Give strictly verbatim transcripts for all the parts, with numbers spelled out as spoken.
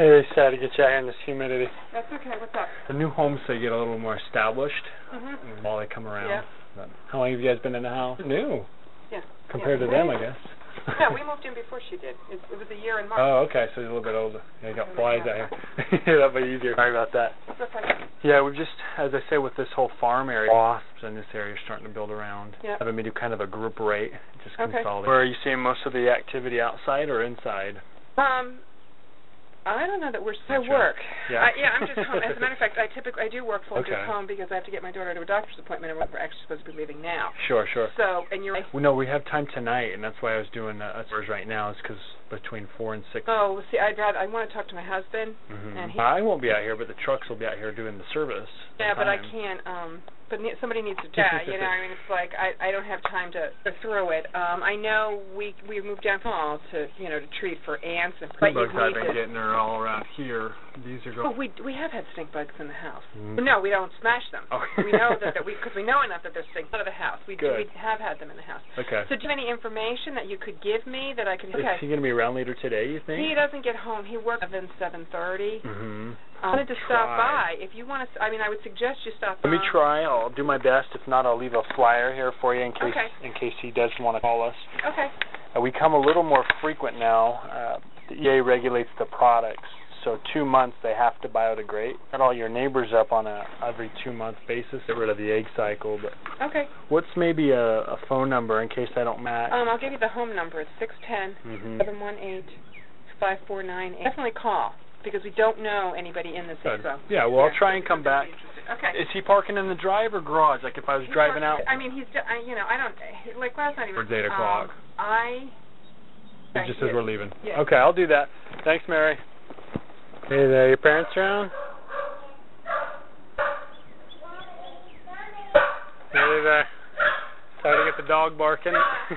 Hey, sorry to get you out here in this humidity. That's okay. What's up? The new homes, they get a little more established Mm-hmm. while they come around. Yeah. But how long have you guys been in the house? New. Yeah. Compared yeah. to them, I guess. Yeah, we moved in before she did. It, it was a year in March. Oh, okay, so he's a little bit older. Yeah, you got flies out here. That'll be easier. Sorry about that. That's okay. Yeah, we've just, as I say, with this whole farm area, wasps in this area are starting to build around. Yeah. Having me do kind of a group rate, just Okay. consolidate. Where are you seeing most of the activity, outside or inside? Um, I don't know that we're I Sure. work. Yeah. I, yeah, I'm just home. As a matter of fact, I typically I do work full Okay. just home because I have to get my daughter to a doctor's appointment, and we're actually supposed to be leaving now. Sure, sure. So, and you're. Well, no, we have time tonight, and that's why I was doing uh, tours right now, is because between four and six. Oh, see, I'd rather I want to talk to my husband, Mm-hmm. and he. I won't be out here, but the trucks will be out here doing the service. Yeah, but I time. can't. Um, but ne somebody needs to. Yeah, you know, I mean, it's like I I don't have time to go through it. Um, I know we we moved down fall to you know to treat for ants and. But you Bugs I've need been to. getting are all around here. These are going. Oh, we we have had stink bugs in the house. Mm. No, we don't smash them. Oh. We know that, that we because we know enough that there's stink out of the house. We do, Good. we have had them in the house. Okay. So do you have any information that you could give me that I could? Is Okay. he going to be around later today, you think? He doesn't get home. He works at seven thirty. Mm-hmm. I wanted to stop by. If you want to, I mean, I would suggest you stop by. Let me try. I'll do my best. If not, I'll leave a flyer here for you in case Okay. in case he does want to call us. Okay. Uh, we come a little more frequent now. Uh, the E A regulates the products, so two months they have to biodegrade. Set all your neighbors up on a every two month basis. Get rid of the egg cycle. But Okay. what's maybe a, a phone number in case I don't match? Um, I'll give you the home number. It's six ten Mm-hmm. seven one eight five four nine eight. Definitely call because we don't know anybody in this. Good. So. Yeah. Well, Yeah. I'll try and come back. Okay. Is he parking in the drive or garage? Like if I was He's driving not- out. I mean, he's, I, you know, I don't, he- like last night he was. Towards eight o'clock. Um, I. It just says we're leaving. Yeah. Okay, I'll do that. Thanks, Mary. Hey there, your parents around? Hey there. Sorry to get the dog barking.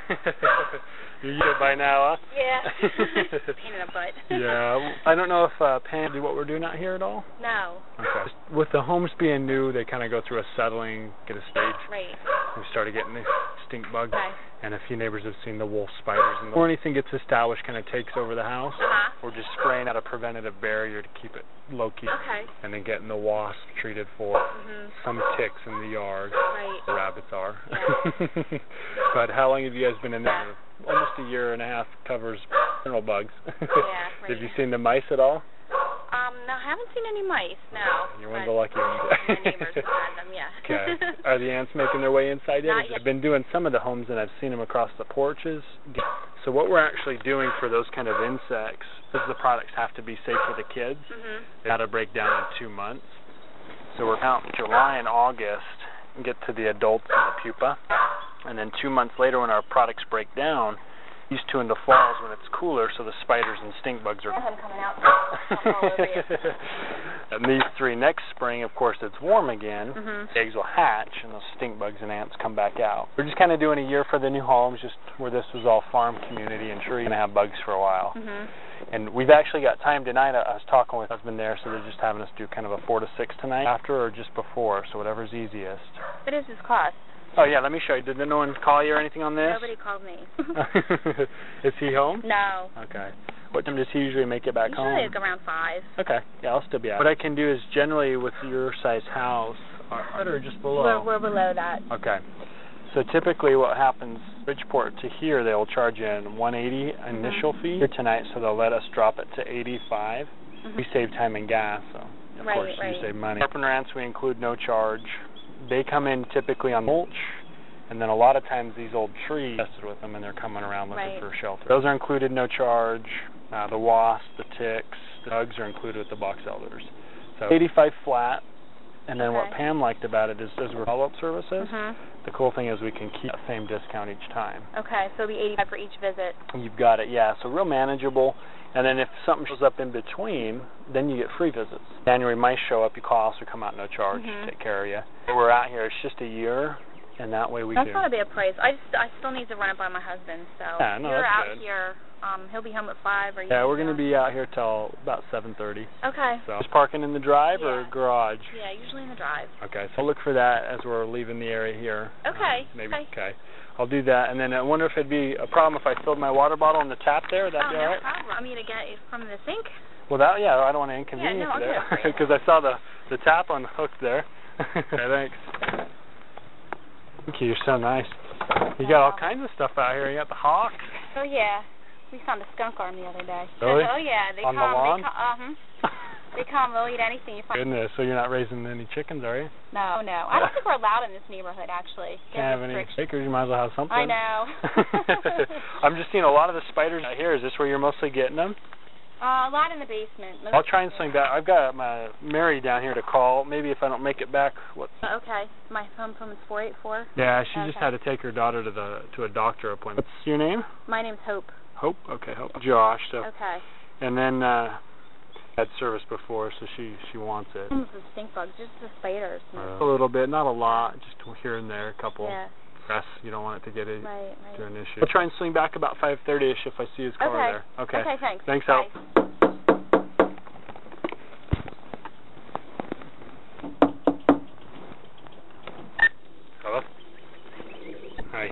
You're used to it by now, huh? Yeah. Pain in the butt. Yeah. I don't know if uh, Pam do what we're doing out here at all? No. Okay. With the homes being new, they kind of go through a settling, get a stage. Right. We started getting the stink bugs. Okay. And a few neighbors have seen the wolf spiders. And before anything gets established, kind of takes over the house. Uh-huh. We're just spraying out a preventative barrier to keep it low-key. Okay. And then getting the wasp treated for Mhm. some ticks in the yard. Right. The rabbits are. Yeah. But how long have you guys been in there? Almost a year and a half covers general bugs. Yeah, right. Have you seen the mice at all? Um, no, I haven't seen any mice, no. You're one of but the lucky ones. my neighbors have had them, yeah. Okay. Are the ants making their way inside yet? Not yet. I've been doing some of the homes and I've seen them across the porches. So what we're actually doing for those kind of insects, because the products have to be safe for the kids, Mhm. they got to break down in two months. So we're out in July and August and get to the adults and the pupa. And then two months later when our products break down, these two in the falls when it's cooler, so the spiders and stink bugs are coming out all over you. And these three next spring, of course, it's warm again. Mhm. The eggs will hatch, and those stink bugs and ants come back out. We're just kind of doing a year for the new homes, just where this was all farm community, and sure you're going to have bugs for a while. Mhm. And we've actually got time tonight. I, I was talking with my husband there, so they're just having us do kind of a four to six tonight, after or just before, so whatever's easiest. What is this cost? Oh, yeah, let me show you. Did no one call you or anything on this? Nobody called me. Is he home? No. Okay. What time does he usually make it back Usually home? it's around five. Okay, yeah, I'll still be out. What I can do is generally with your size house, or, or just below. We're, we're below that. Okay. So typically what happens, Bridgeport to here, they'll charge you a one eighty initial Mhm. fee. Here tonight, so they'll let us drop it to eighty-five. Mhm. We save time and gas, so of Right, course right. you save money. Carpenter ants we include no charge. They come in typically on mulch, and then a lot of times these old trees tested with them and they're coming around looking Right. for shelter. Those are included no charge. Uh, the wasps, the ticks, the bugs are included with the box elders. So eighty-five flat. And then what Okay. Pam liked about it is as we're follow-up services, Mhm. the cool thing is we can keep the same discount each time. Okay, so it'll be eighty-five for each visit. You've got it, yeah. So real manageable. And then if something shows up in between, then you get free visits. January mice show up, you call us, we come out no charge, Mhm. take care of you. We're out here, it's just a year, and that way we That's do. not a bad price. I just, I still need to run it by my husband, so Yeah, no, you're that's out good. here. Um, he'll be home at five. Or you Yeah, we're going going to be out here till about seven thirty. Okay. So just parking in the drive or Yeah. garage? Yeah, usually in the drive. Okay, so I'll look for that as we're leaving the area here. Okay. Uh, maybe, Okay. okay. I'll do that, and then I wonder if it'd be a problem if I filled my water bottle in the tap there. Would that Oh, be no all right? problem. I mean, to get it from the sink? Well, that, yeah, I don't want to inconvenience Yeah, no, I'll you get it for you. because I saw the, the tap on the hook there. Okay, thanks. Thank you, you're so nice. You got all kinds of stuff out here. You got the hawks. Oh, yeah. We found a skunk arm the other day. Really? Oh, yeah. They On the come, lawn? They come, uh-huh. They come, they'll eat anything you find. Goodness, so you're not raising any chickens, are you? No, no. I don't think we're allowed in this neighborhood, actually. Can't have any chickens, you might as well have something. I know. I'm just seeing a lot of the spiders out here. Is this where you're mostly getting them? Uh, a lot in the basement. I'll try and swing back. I've got my Mary down here to call. Maybe if I don't make it back, what? Okay. My phone phone is four eight four. Yeah, she okay. just had to take her daughter to the to a doctor appointment. What's your name? My name's Hope. Hope. Okay, Hope. Josh. So. Okay. And then uh, had service before, so she she wants it. Some stink bugs, just the spiders. Uh, a little bit, not a lot, just here and there, a couple. Yeah. Press. You don't want it to get it right, right. to an issue. I'll try and swing back about five thirty-ish if I see his car okay. there. Okay. Okay. Thanks. Thanks, Bye. Hope. Hello. Hi.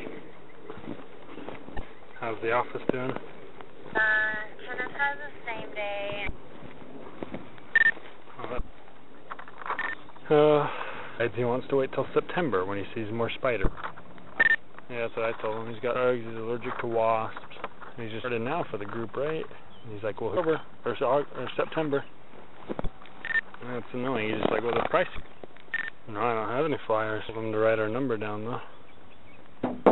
How's the office doing? Uh, Kenneth has the same day. Uh, he wants to wait till September when he sees more spider. Yeah, that's what I told him. He's got bugs, he's allergic to wasps. And he's just started now for the group, right? And he's like, well, October, or, or September. And that's annoying. He's just like, well, the price. No, I don't have any flyers for him to write our number down, though.